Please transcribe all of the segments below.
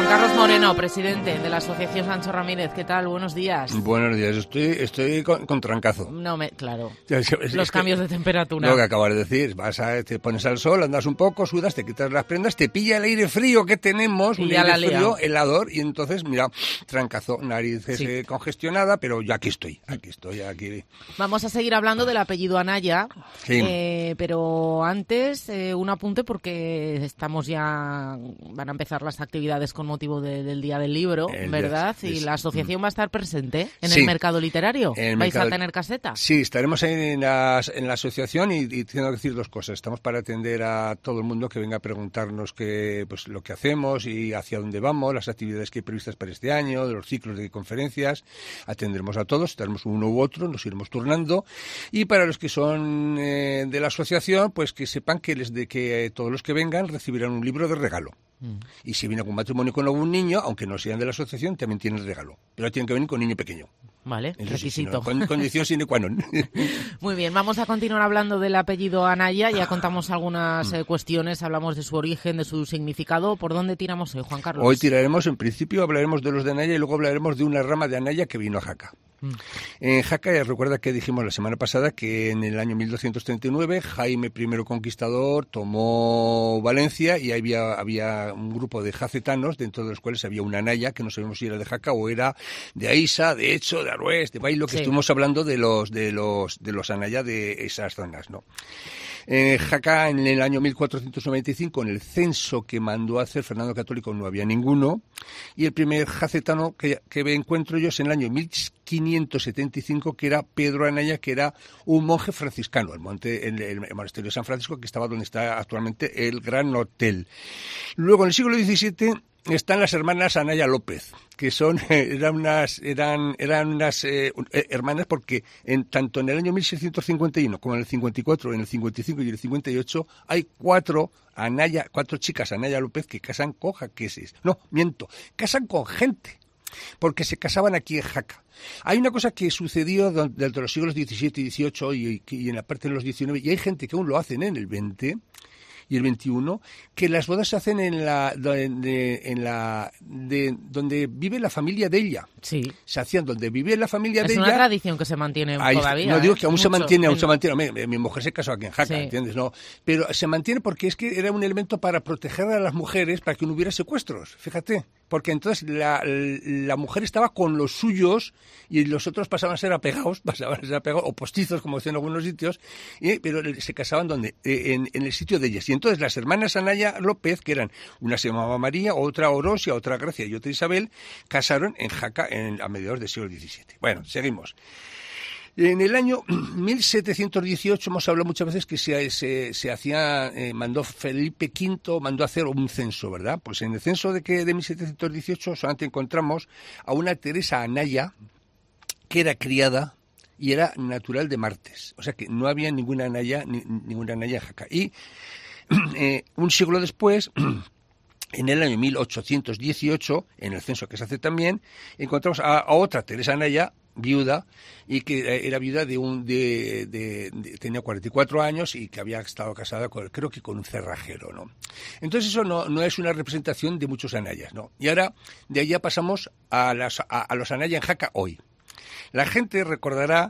Juan Carlos Moreno, presidente de la Asociación Sancho Ramírez. ¿Qué tal? Buenos días. Buenos días. Estoy con trancazo. Claro. Es Los cambios de temperatura. Lo que acabas de decir. Te pones al sol, andas un poco, sudas, te quitas las prendas, te pilla el aire frío que tenemos, un aire frío, helador, y entonces, mira, trancazo, narices congestionada, pero ya aquí estoy. Vamos a seguir hablando del apellido Anaya, sí. Pero antes un apunte porque estamos ya, van a empezar las actividades con motivo del Día del Libro, ¿verdad? Y la asociación va a estar presente en el mercado literario. ¿Vais a tener caseta? Sí, estaremos en la asociación y tengo que decir dos cosas. Estamos para atender a todo el mundo que venga a preguntarnos pues, lo que hacemos y hacia dónde vamos, las actividades que hay previstas para este año, de los ciclos de conferencias. Atenderemos a todos, estaremos uno u otro, nos iremos turnando. Y para los que son de la asociación, pues que sepan que todos los que vengan recibirán un libro de regalo. Y si viene algún matrimonio con algún niño, aunque no sean de la asociación, también tienen regalo. Pero tienen que venir con niño pequeño. Vale, eso requisito. Sí, condición sine qua non. Muy bien, vamos a continuar hablando del apellido Anaya. Ya contamos algunas cuestiones, hablamos de su origen, de su significado. ¿Por dónde tiramos hoy, Juan Carlos? Hoy en principio hablaremos de los de Anaya y luego hablaremos de una rama de Anaya que vino a Jaca. En Jaca, recuerda que dijimos la semana pasada que en el año 1239 Jaime I Conquistador tomó Valencia y había un grupo de jacetanos, dentro de los cuales había una Anaya, que no sabemos si era de Jaca o era de Aisa, de Echo, de Arués, de Bailo, que estuvimos hablando de los Anaya de esas zonas, ¿no? Jaca, en el año 1495, en el censo que mandó a hacer Fernando el Católico, no había ninguno, y el primer jacetano que encuentro yo es en el año 1575, que era Pedro Anaya, que era un monje franciscano, el monasterio de San Francisco, que estaba donde está actualmente el Gran Hotel. Luego, en el siglo XVII, están las hermanas Anaya López, que eran unas hermanas porque tanto en el año 1651 como en el 54, en el 55 y el 58 hay cuatro chicas Anaya López que casan con jaqueses. No, miento, casan con gente, porque se casaban aquí en Jaca. Hay una cosa que sucedió desde los siglos XVII y XVIII y en la parte de los XIX, y hay gente que aún lo hacen en el XX y el 21, que las bodas se hacen donde vive la familia de ella. Sí. Se hacían donde vive la familia de ella. Es una tradición que se mantiene todavía. No digo que aún se mantiene. Mi mujer se casó aquí en Jaca, ¿entiendes? No, pero se mantiene porque es que era un elemento para proteger a las mujeres, para que no hubiera secuestros, fíjate. Porque entonces la mujer estaba con los suyos y los otros pasaban a ser apegados, o postizos, como dicen en algunos sitios, pero se casaban en el sitio de ellas. Y entonces las hermanas Anaya López, que eran, una se llamaba María, otra Orosia, otra Gracia y otra Isabel, casaron en Jaca a mediados del siglo XVII. Bueno, seguimos. En el año 1718 hemos hablado muchas veces que mandó Felipe V, mandó a hacer un censo, ¿verdad? Pues en el censo de 1718 solamente encontramos a una Teresa Anaya, que era criada y era natural de Martes. O sea que no había ninguna Anaya en Jaca. Y un siglo después, en el año 1818, en el censo que se hace también, encontramos a otra Teresa Anaya, viuda, y que era viuda tenía 44 años y que había estado casada creo que con un cerrajero, ¿no? Entonces eso no es una representación de muchos Anayas, ¿no? Y ahora de ahí ya pasamos a los Anaya en Jaca hoy. La gente recordará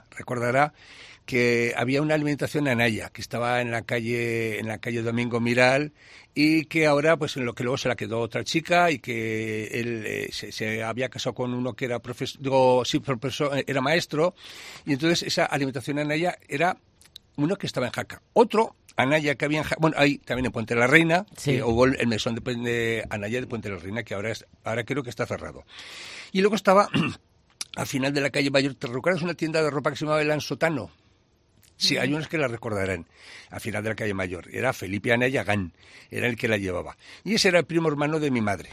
que había una alimentación Anaya que estaba en la calle Domingo Miral y que ahora, pues en lo que luego se la quedó otra chica y que él se había casado con uno que era profesor, era maestro, y entonces esa alimentación Anaya era uno que estaba en Jaca. Otro Anaya que había en Jaca, bueno, ahí también en Puente de la Reina, hubo el mesón de Anaya de Puente de la Reina, que ahora creo que está cerrado. Y luego estaba al final de la calle Mayor, ¿te recuerdas una tienda de ropa que se llamaba El Ansotano? Sí, hay unos que la recordarán, al final de la calle Mayor. Era Felipe Anaya Gán, era el que la llevaba. Y ese era el primo hermano de mi madre,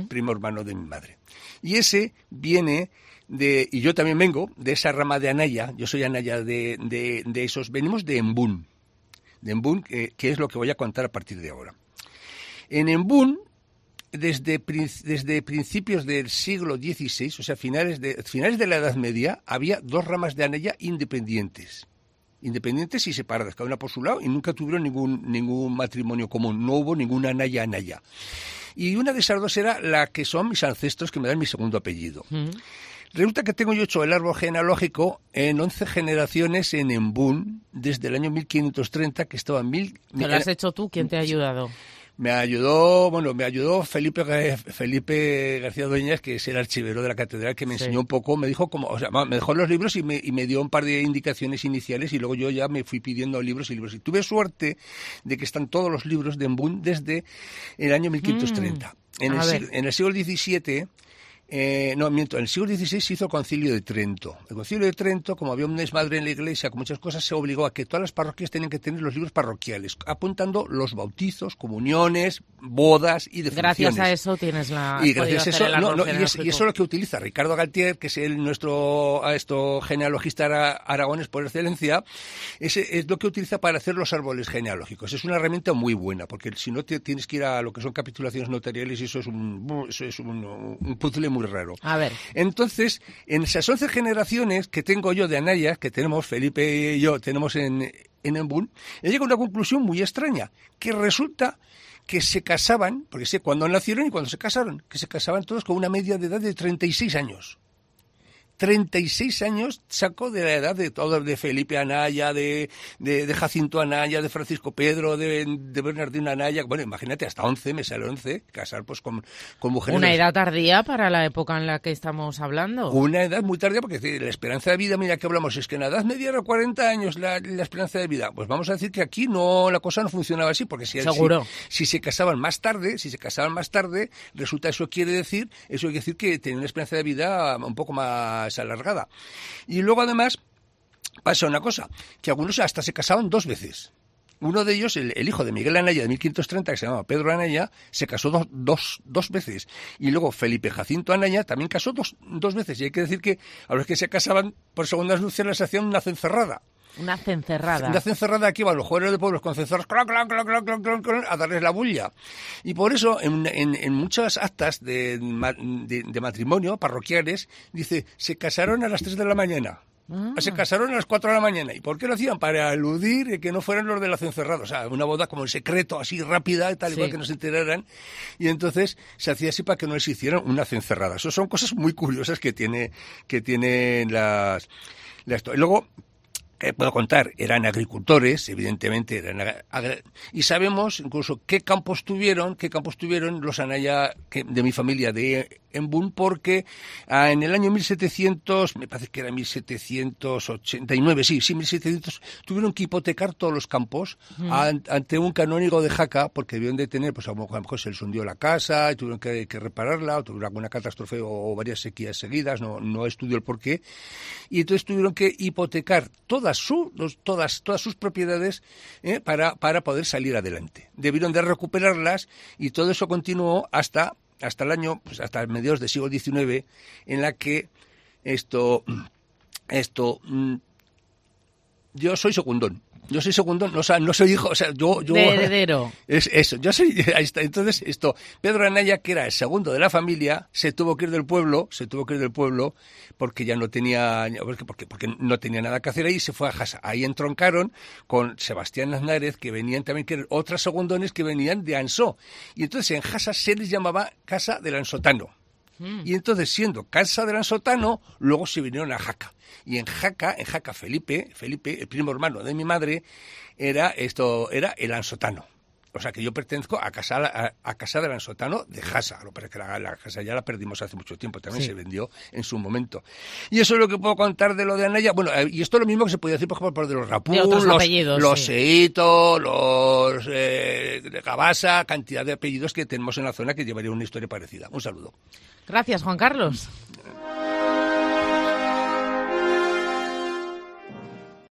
Y ese viene y yo también vengo de esa rama de Anaya, yo soy Anaya de esos, venimos de Embún, que es lo que voy a contar a partir de ahora. En Embún, desde principios del siglo XVI, o sea, finales de la Edad Media, había dos ramas de Anaya independientes y separadas, cada una por su lado, y nunca tuvieron ningún matrimonio común, no hubo ninguna Anaya. Y una de esas dos era la que son mis ancestros, que me dan mi segundo apellido. Resulta que tengo yo hecho el árbol genealógico en 11 generaciones en Embún, desde el año 1530, que estaba en ¿Te lo has hecho tú? ¿Quién te ha ayudado? Me ayudó Felipe García Dueñas, que es el archivero de la catedral, que me enseñó un poco, me dijo me dejó los libros y me dio un par de indicaciones iniciales, y luego yo ya me fui pidiendo libros. Y tuve suerte de que están todos los libros de Embún desde el año 1530. En el siglo XVII... en el siglo XVI se hizo el Concilio de Trento. El Concilio de Trento, como había un desmadre en la Iglesia con muchas cosas, se obligó a que todas las parroquias tenían que tener los libros parroquiales, apuntando los bautizos, comuniones, bodas y defunciones. Gracias a eso tienes la... Y gracias a eso, y eso es lo que utiliza Ricardo Galtier, que es nuestro genealogista aragonés por excelencia. Es lo que utiliza para hacer los árboles genealógicos. Es una herramienta muy buena, porque si no tienes que ir a lo que son capitulaciones notariales, y eso es un puzzle muy raro. A ver. Entonces, en esas 11 generaciones que tengo yo de Anayas, que tenemos Felipe y yo, tenemos en Embún, he llegado a una conclusión muy extraña, que resulta que se casaban, porque sé cuándo nacieron y cuándo se casaron, que se casaban todos con una media de edad de 36 años. 36 años sacó de la edad de todos, de Felipe Anaya, de Jacinto Anaya, de Francisco Pedro, de Bernardino Anaya. Bueno, imagínate, hasta 11, me sale 11, casar pues con mujeres. Una edad tardía para la época en la que estamos hablando. Una edad muy tardía, porque la esperanza de vida, mira que hablamos, es que en la edad media era 40 años la esperanza de vida. Pues vamos a decir que aquí la cosa no funcionaba así, porque si se casaban más tarde, resulta eso quiere decir que tenían una esperanza de vida un poco más alargada. Y luego además pasa una cosa, que algunos hasta se casaban 2 veces. Uno de ellos, el hijo de Miguel Anaya de 1530, que se llamaba Pedro Anaya, se casó dos veces. Y luego Felipe Jacinto Anaya también casó dos veces. Y hay que decir que a los que se casaban por segundas nupcias les hacían una cencerrada. Una cencerrada. Una cencerrada, aquí van los jóvenes de pueblos con cencerros a darles la bulla. Y por eso en muchas actas de matrimonio parroquiales dice, se casaron a las 3 de la mañana. Se casaron a las 4 de la mañana. ¿Y por qué lo hacían? Para eludir que no fueran los de la cencerrada. O sea, una boda como en secreto, así rápida, tal igual que no se enteraran. Y entonces se hacía así para que no les hicieran una cencerrada. Eso son cosas muy curiosas que tienen las... Y luego... puedo contar, eran agricultores, evidentemente, y sabemos incluso qué campos tuvieron los Anaya de mi familia de Embún, porque en el año 1700, me parece que era 1789, 1700, tuvieron que hipotecar todos los campos ante un canónigo de Jaca, porque debían de tener, pues a lo mejor se les hundió la casa y tuvieron que repararla, o tuvieron alguna catástrofe o varias sequías seguidas, no estudio el porqué, y entonces tuvieron que hipotecar todas sus propiedades para poder salir adelante. Debieron de recuperarlas, y todo eso continuó hasta el año, pues hasta mediados del siglo XIX, en la que yo soy segundón. O sea, no soy hijo, o sea, yo... De heredero. Es eso, yo soy... Ahí está. Entonces, Pedro Anaya, que era el segundo de la familia, se tuvo que ir del pueblo, porque ya no tenía... Porque no tenía nada que hacer ahí, y se fue a Jasa. Ahí entroncaron con Sebastián Aznárez, que venían también, que eran otras segundones que venían de Ansó. Y entonces en Jasa se les llamaba Casa del Ansotano. Y entonces, siendo Casa del Ansotano, luego se vinieron a Jaca. Y en Jaca Felipe, el primo hermano de mi madre, era el ansotano. O sea que yo pertenezco a Casa del Ansotano de Jasa. Lo que la Jasa ya la perdimos hace mucho tiempo, también se vendió en su momento. Y eso es lo que puedo contar de lo de Anaya. Bueno, y esto es lo mismo que se podía decir, por ejemplo, por de los Rapú, los Seito, los Gabasa, cantidad de apellidos que tenemos en la zona que llevaría una historia parecida. Un saludo. Gracias, Juan Carlos.